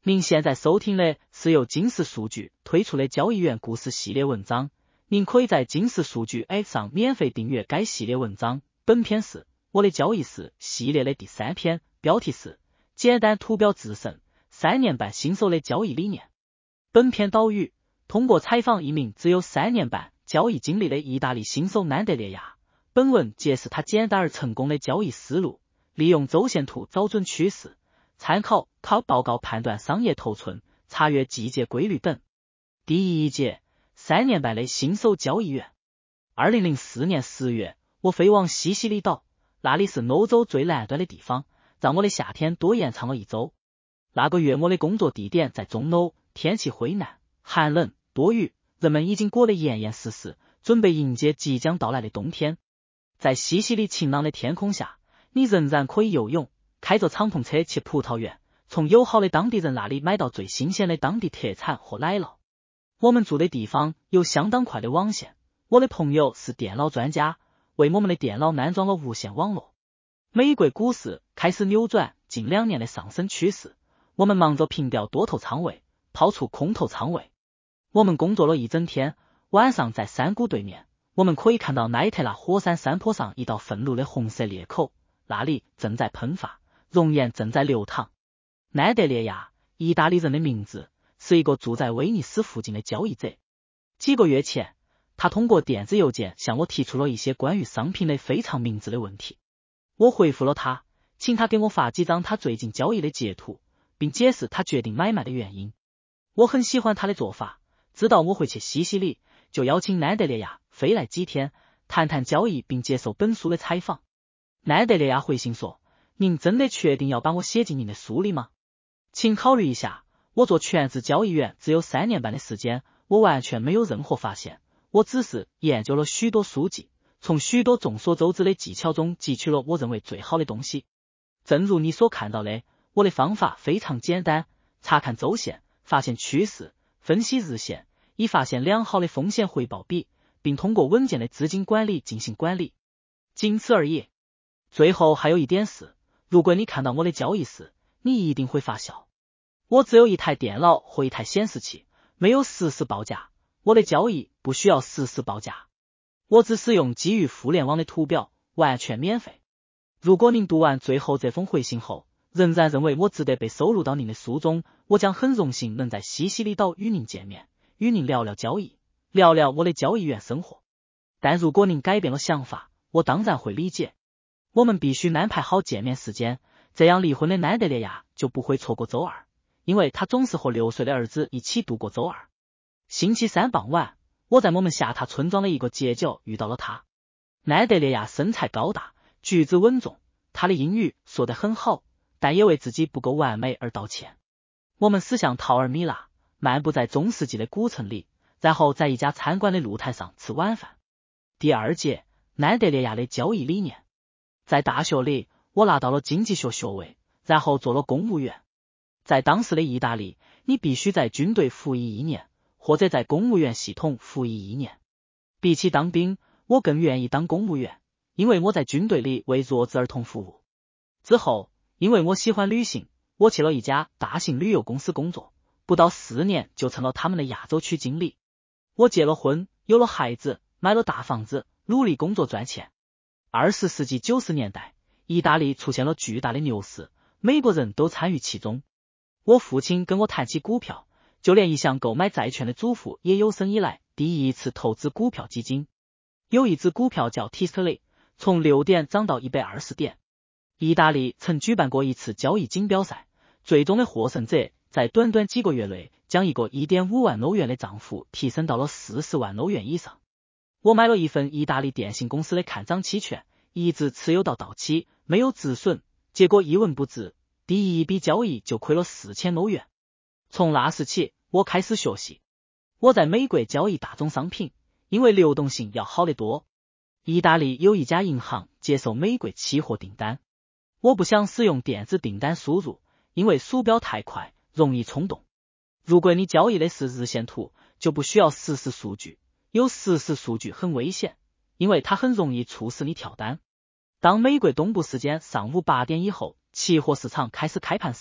您现在收听的是由金石数据推出的交易员故事系列文章，您可以在金石数据 App 上免费订阅该系列文章。本篇是我的交易史系列的第3篇，标题是简单图表制胜，3年半新手的交易理念。本篇导语通过采访一名只有3年半交易经历的意大利新手南德烈亚，本文揭示他简单而成功的交易思路，利用周线图找准趋势，参考靠报告判断商业头寸，查阅季节规律等。第1节，3年半的新手交易员。2004年10月，我飞往西西里岛，那里是欧洲最南端的地方，让我的夏天多延长了1周。那个月我的工作地点在中欧，天气灰蓝、寒冷、多雨，人们已经裹得严严实实，准备迎接即将到来的冬天。在西西里晴朗的天空下，你仍然可以游泳，开着敞篷车去葡萄园，从友好的当地人那里买到最新鲜的当地特产和奶酪。我们住的地方有相当快的网线，我的朋友是电脑专家，为我们的电脑安装了无线网络。美国股市开始扭转近2年的上升趋势，我们忙着平掉多头仓位，抛出空头仓位。我们工作了一整天，晚上在山谷对面，我们可以看到奈特拉火山山坡上一道愤怒的红色裂口，那里正在喷发，熔岩正在流淌。南德烈亚，意大利人的名字，是一个住在威尼斯附近的交易者。几个月前，他通过电子邮件向我提出了一些关于商品的非常明智的问题。我回复了他，请他给我发几张他最近交易的截图，并解释他决定买卖的原因。我很喜欢他的做法，知道我会去西西里，就邀请南德烈亚飞来几天，谈谈交易并接受本书的采访。南德烈亚回信说，您真的确定要把我写进您的书里吗？请考虑一下，我做全职交易员只有3年半的时间，我完全没有任何发现，我只是研究了许多书籍，从许多众所周知的技巧中汲取了我认为最好的东西。正如你所看到的，我的方法非常简单，查看周线，发现趋势，分析日线，以发现良好的风险回报比，并通过稳健的资金管理进行管理，仅此而已。最后还有一点是，如果你看到我的交易时，你一定会发笑。我只有一台电脑和一台显示器，没有实时报价，我的交易不需要实时报价，我只使用基于互联网的图表，完全免费。如果您读完最后这封回信后，仍然认为我值得被收录到您的书中，我将很荣幸能在西西里岛与您见面，与您聊聊交易，聊聊我的交易员生活。但如果您改变了想法，我当然会理解。我们必须安排好见面时间，这样离婚的南德烈亚就不会错过周二，因为他总是和6岁的儿子一起度过周二。星期3傍晚，我在我们下榻村庄的一个街角遇到了他。南德烈亚身材高大，举止稳重，他的英语说得很好，但也为自己不够完美而道歉。我们驶向陶尔米拉，漫步在中世纪的古城里，然后在一家餐馆的露台上吃晚饭。第2节，南德烈亚的交易理念。在大学里，我拿到了经济学学位，然后做了公务员。在当时的意大利，你必须在军队服役1年，或者在公务员系统服役1年。比起当兵，我更愿意当公务员，因为我在军队里为弱智儿童服务。之后，因为我喜欢旅行，我去了一家大型旅游公司工作，不到4年就成了他们的亚洲区经理。我结了婚，有了孩子，买了大房子，努力工作赚钱。20世纪90年代，意大利出现了巨大的牛市，美国人都参与其中。我父亲跟我谈起股票，就连一向购买债券的祖父也有生以来第一次投资股票基金。有一只股票叫 Tiscali， 从6点涨到120点。意大利曾举办过一次交易锦标赛，最终的获胜者在短短几个月内将一个 1.5 万欧元的账户提升到了40万欧元以上。我买了一份意大利电信公司的看涨期权，一直持有到到期，没有止损，结果一文不值，第一笔交易就亏了4000欧元。从那时起，我开始学习。我在美国交易大宗商品，因为流动性要好得多。意大利有一家银行接受美国期货订单，我不想使用电子订单输入，因为鼠标太快，容易冲动。如果你交易的是日线图，就不需要实时数据，有实时数据很危险，因为它很容易促使你跳单。当美国东部时间上午8点以后，期货市场开始开盘时，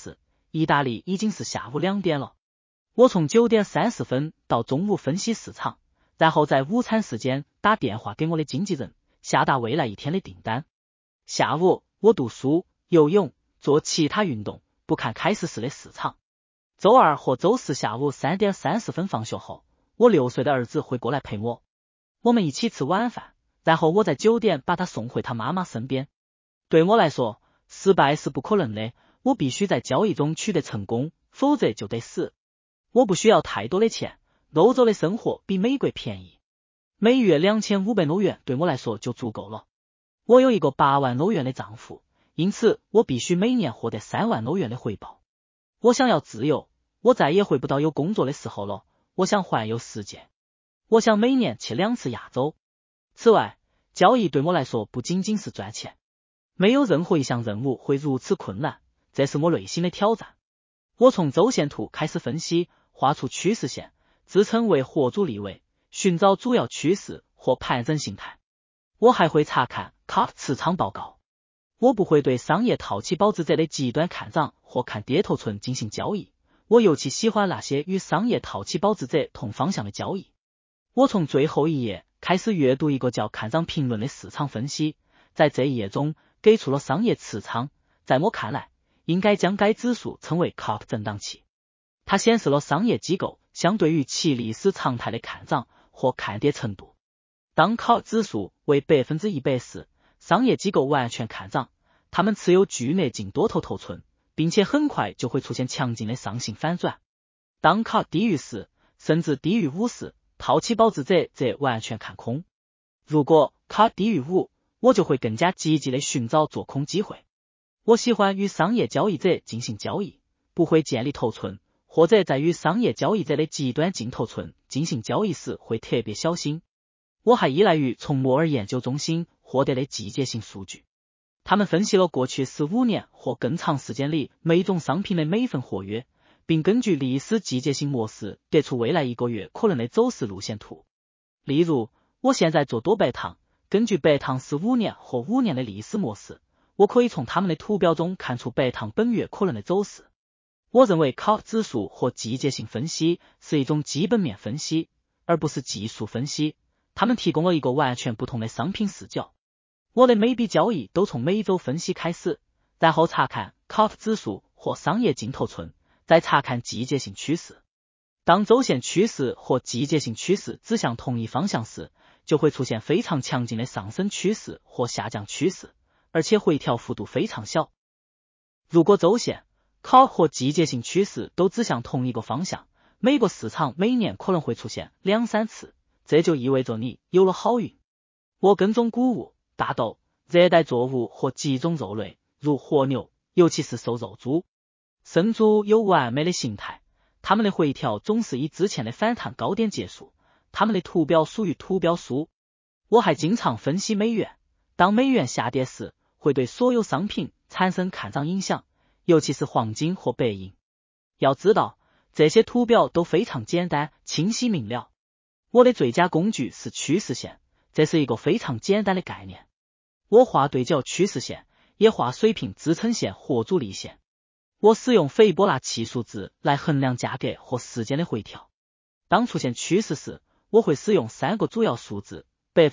意大利已经是下午2点了。我从9点30分到中午分析市场，然后在午餐时间打电话给我的经纪人，下达未来一天的订单。下午我读书、游泳、做其他运动，不看开市时的市场。周二和周四下午3点30分放学后，我6岁的儿子会过来陪我，我们一起吃晚饭，然后我在9点把他送回他妈妈身边。对我来说，失败是不可能的，我必须在交易中取得成功，否则就得死。我不需要太多的钱，欧洲的生活比美国便宜，每月2500欧元对我来说就足够了。我有一个8万欧元的账户，因此我必须每年获得3万欧元的回报。我想要自由，我再也回不到有工作的时候了。我想环游世界，我想每年去2次亚洲。此外，交易对我来说不仅仅是赚钱，没有任何一项任务会如此困难，这是我内心的挑战。我从周线图开始分析，画出趋势线，自称为活主力位，寻找主要趋势或盘整形态。我还会查看 CART 持仓报告。我不会对商业套期保值者的极端看涨或看跌头寸进行交易，我尤其喜欢那些与商业套期保值者同方向的交易。我从最后一页开始阅读一个叫看涨评论的市场分析，在这一页中给出了商业持仓，在我看来，应该将该指数称为 CART 震荡期。它显示了商业机构相对于其历史常态的看涨或看跌程度。当 CART 指数为 100% 商业机构完全看涨，他们持有巨额净多头头寸，并且很快就会出现强劲的上行反转。当 CART 低于10，甚至低于50，套期保值者则完全看空。如果 CART 低于5，我就会更加积极地寻找做空机会。我喜欢与商业交易者进行交易，不会建立头寸，或者在与商业交易者的极端净头寸进行交易时会特别小心。我还依赖于从摩尔研究中心获得的季节性数据，他们分析了过去15年或更长时间里每种商品的每份活跃，并根据历史季节性模式得出未来1个月可能的走势路线图。例如，我现在做多白糖，根据白糖15年或5年的历史模式，我可以从他们的图表中看出白糖本月可能的走势。我认为 CART 指数或季节性分析是一种基本面分析，而不是技术分析，他们提供了一个完全不同的商品视角。我的每笔交易都从每周分析开始，然后查看 CART 指数或商业净头寸，再查看季节性趋势。当周线趋势或季节性趋势指向同一方向时，就会出现非常强劲的上升趋势或下降趋势，而且回调幅度非常小。如果周线、CART 或季节性趋势都指向同一个方向，美国市场每年可能会出现2-3次，这就意味着你有了好运。我跟踪谷物、大豆、热带作物或几种肉类，如和牛，尤其是瘦肉猪。生猪有完美的形态，它们的回调总是以之前的反弹高点结束，它们的图表属于图表书。我还经常分析美元，当美元下跌时，会对所有商品产生看涨影响，尤其是黄金或白银。要知道，这些图表都非常简单、清晰明了。我的最佳工具是趋势线，这是一个非常简单的概念。我画对角趋势线，也画水平支撑线或阻力线。我使用斐波那契数字来衡量价格或时间的回调。当出现趋势时，我会使用3个主要数字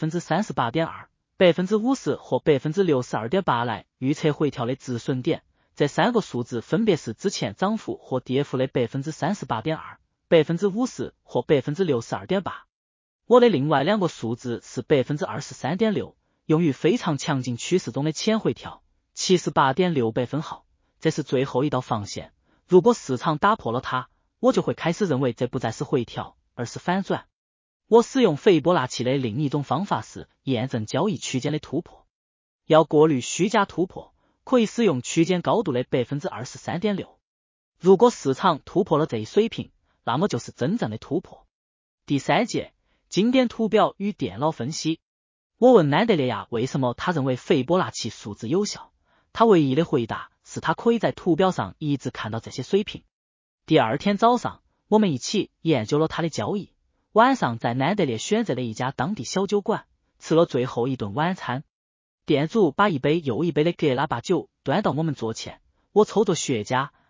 38.2%、50% 和 62.8% 来预测回调的止损点。这3个数字分别是之前涨幅或跌幅的 38.2%、50% 和 62.8%。我的另外2个数字是 23.6%， 用于非常强劲趋势中的浅回调 78.6 百分号，这是最后一道防线。如果市场打破了它，我就会开始认为这不再是回调，而是反转。我使用斐波那契的另一种方法是验证交易区间的突破。要过滤虚假突破，可以使用区间高度的 23.6%。如果市场突破了这一水平，那么就是真正的突破。第3节，经典图表与电脑分析。我问安德烈亚为什么他认为斐波那契数字有效，他唯一的回答是他可以在图表上一直看到这些水平。第2天早上，我们一起研究了他的交易，晚上在安德烈选择的一家当地小酒馆吃了最后一顿晚餐。店主把一杯又一杯的格拉巴酒端到我们桌前，我抽着雪茄，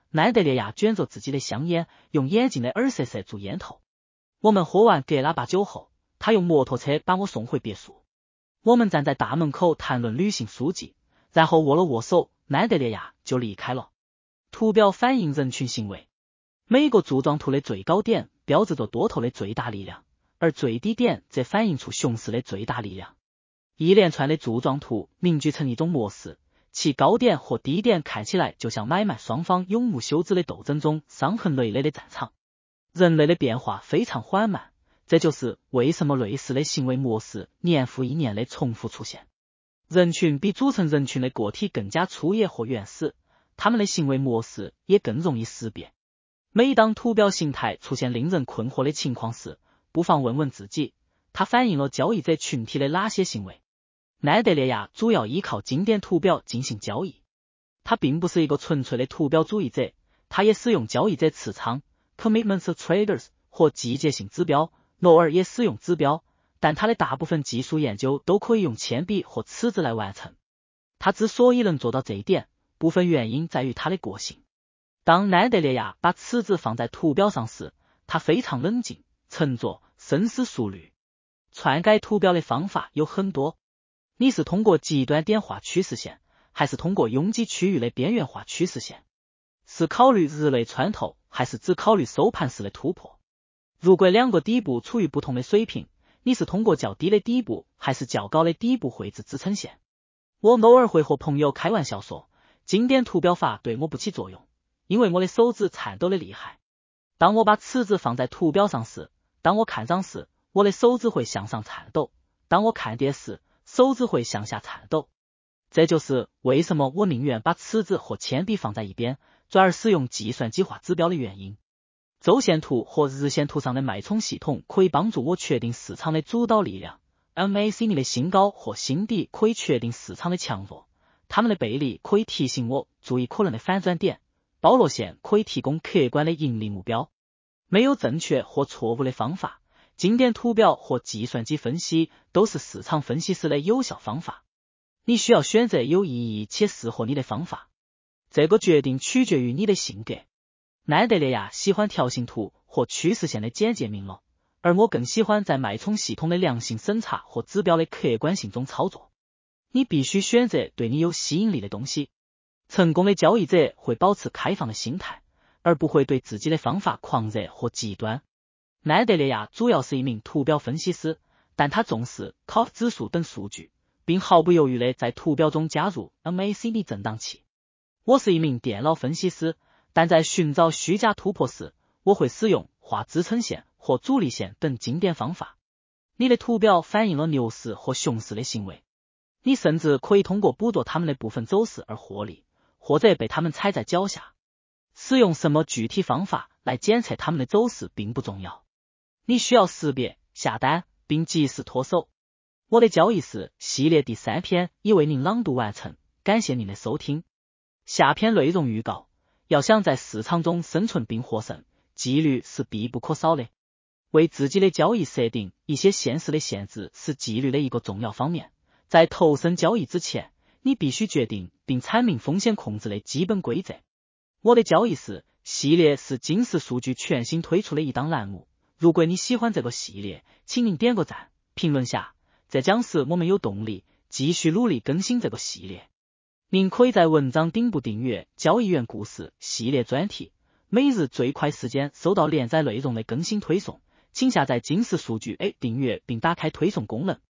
奈德利亚卷着自己的香烟，用眼镜的耳塞塞住烟头。我们喝完格拉巴酒后，他用摩托车把我送回别墅。我们站在大门口谈论旅行书籍，然后握了握手，奈德利亚就离开了。图表反映人群行为，每个柱状图的最高点标志着多头的最大力量，而最低点则反映出熊市的最大力量。一连串的柱状图凝聚成一种模式，其高点和低点看起来就像买卖双方永无休止的斗争中伤痕累累的战场。人类的变化非常缓慢，这就是为什么类似的行为模式年复一年的重复出现。人群比组成人群的个体更加粗野和原始，他们的行为模式也更容易识别。每当图表形态出现令人困惑的情况时，不妨问问自己，它反映了交易者群体的哪些行为？奈德利亚主要依靠经典图表进行交易，他并不是一个纯粹的图表主义者，他也使用交易者持仓 commitments traders 或季节性指标，偶尔也使用指标，但他的大部分技术研究都可以用铅笔或尺子来完成。他之所以能做到这一点，部分原因在于他的个性。当奈德利亚把尺子放在图表上时，他非常冷静、沉着、深思熟虑。篡改图表的方法有很多，你是通过极端点画趋势线，还是通过拥挤区域的边缘化趋势线？是考虑日内穿透，还是只考虑收盘时的突破？如果两个底部处于不同的水平，你是通过较低的底部，还是较高的底部绘制支撑线？我偶尔会和朋友开玩笑说，经典图表法对我不起作用，因为我的手指颤抖的厉害。当我把尺子放在图表上时，当我看涨时，我的手指会向上颤抖；当我看跌时，手指会向下颤抖。这就是为什么我宁愿把尺子和铅笔放在一边，转而使用计算机化指标的原因。周线图和日线图上的脉冲系统可以帮助我确定市场的主导力量， MACD 的新高或新低可以确定市场的强弱，它们的背离可以提醒我注意可能的反转点，鲍罗线可以提供客观的盈利目标。没有正确或错误的方法，经典图表或计算机分析都是市场分析师的有效方法。你需要选择有意义且适合你的方法，这个决定取决于你的性格。奈德利亚喜欢条形图或趋势线的简洁明了，而我更喜欢在脉冲系统的良性审查或指标的客观性中操作。你必须选择对你有吸引力的东西。成功的交易者会保持开放的心态，而不会对自己的方法狂热或极端。奈德利亚主要是一名图表分析师，但他重视 COF 指数等数据，并毫不犹豫地在图表中加入 MACD 震荡器。我是一名电脑分析师，但在寻找虚假突破时，我会使用画支撑线或阻力线等经典方法。你的图表反映了牛市或熊市的行为，你甚至可以通过捕捉它们的部分走势而获利，或者被它们踩在脚下。使用什么具体方法来检测它们的走势并不重要，你需要识别、下单并及时脱手。我的交易是系列第3篇已为您朗读完成，感谢您的收听。下篇内容预告：要想在市场中生存并获胜，纪律是必不可少的。为自己的交易设定一些现实的限制是纪律的一个重要方面。在投身交易之前，你必须决定并阐明风险控制的基本规则。我的交易室系列是金石数据全新推出的一档栏目，如果你喜欢这个系列，请您点个赞，评论下，这将使我们有动力继续努力更新这个系列。您可以在文章顶部订阅交易员故事系列专题，每日最快时间收到连载内容的更新推送，请下载金石数据 A 订阅并打开推送功能。